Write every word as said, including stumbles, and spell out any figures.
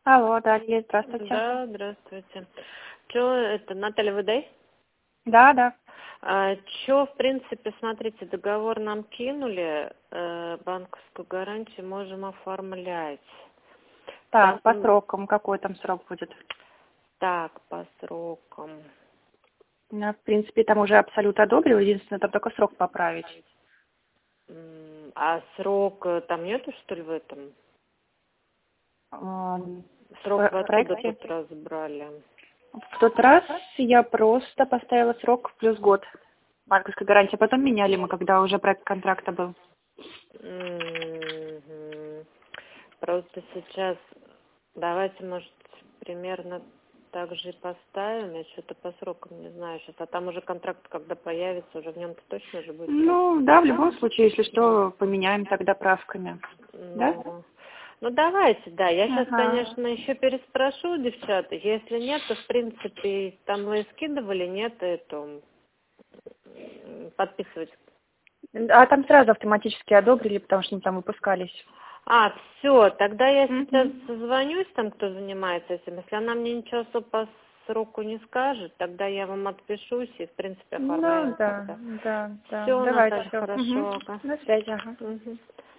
Алло, Дарья, здравствуйте. Да, здравствуйте. Чё, это Наталья Выдай? Да, да. А, чё, в принципе, смотрите, договор нам кинули, э, банковскую гарантию можем оформлять. Так, по Там, срокам, какой там срок будет? так, по срокам. Ну, в принципе, там уже абсолют одобрил, единственное, там только срок поправить. М, А срок э, там нету, что ли, в этом? А, Срок В вы откуда проекте? тут разбрали? В тот раз я просто поставила срок плюс год банковской гарантии, а потом меняли мы, когда уже проект контракта был. Мгм. Просто сейчас давайте, может, примерно так же и поставим. Я что-то по срокам не знаю сейчас. А там уже контракт, когда появится, уже в нем-то точно же будет Ну, да, в любом случае, если что, поменяем тогда правками. Да? Ну, ну давайте, да. Я сейчас, Ага. конечно, еще переспрошу, девчата. Если нет, то, в принципе, там вы скидывали, нет, эту м, подписывать. А там сразу автоматически одобрили, потому что они там выпускались. А, все, тогда я сейчас Мгм. созвонюсь там, кто занимается этим. Если она мне ничего особо по сроку не скажет, тогда я вам отпишусь и, в принципе, Ну оформляем да, тогда. да, да. Все, Давайте Наталья, все. хорошо. Ага. На связи, ага. Мгм.